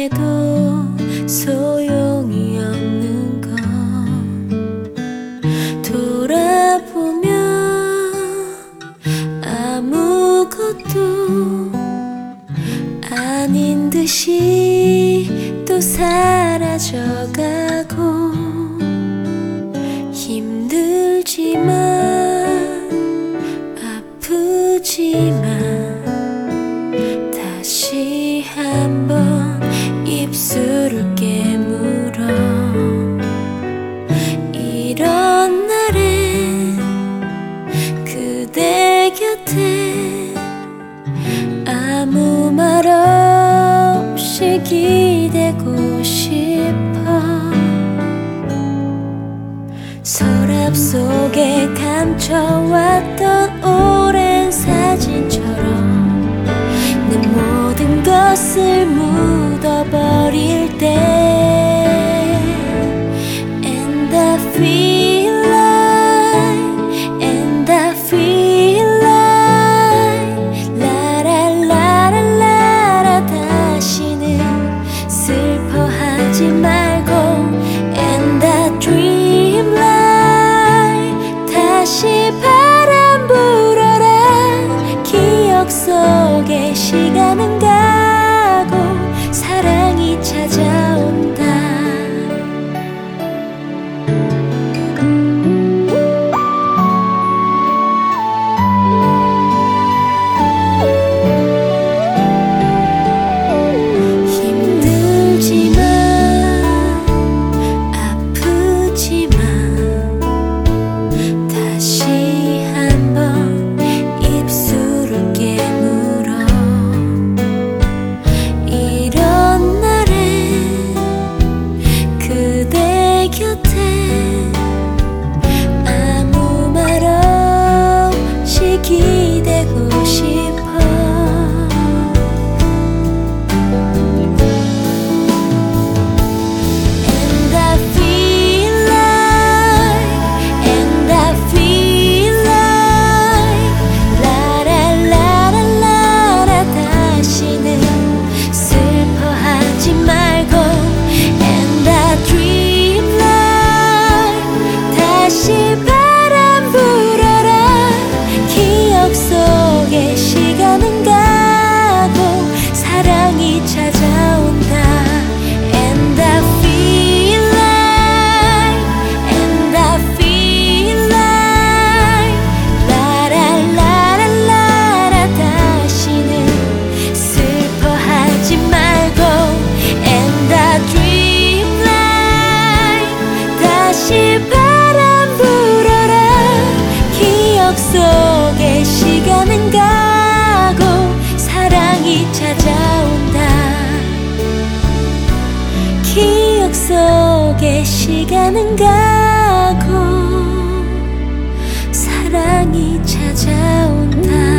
해도 소용이 없는 건 돌아보면 아무것도 아닌 듯이 또 사라져가고 힘들지만 아프지만 다시 한번 입술을 깨물어 이런 날엔 그대 곁에 아무 말 없이 기대고 싶어. 서랍 속에 감춰왔던 오랜 사진처럼 내 모든 것을 묻어버릴 때 And I feel like And I feel like 라라라라라라 다시는 슬퍼하지 말고 And I dream like 다시 바람 불어라 기억 속에 시간은 가고 사랑이 찾아온다. 힘들지만 아프지만 다시 한번 입술을 깨물어 이런 날엔 그대 곁에 아무 말 없이 기대고 싶어. And I feel like And I feel like 라라라라라라 다시는 슬퍼하지 말고 And I dream like 다시 바람 불어라 기억 속에 시간은 가고 사랑이 찾아온다. And I feel like And I feel like 라라라라라라 다시는 슬퍼하지 말고 And I dream like 다시 바람 불어라 기억 속에 시간은 가고 사랑이 찾아온다. 기억 속에 시간은 가고 사랑이 찾아온다.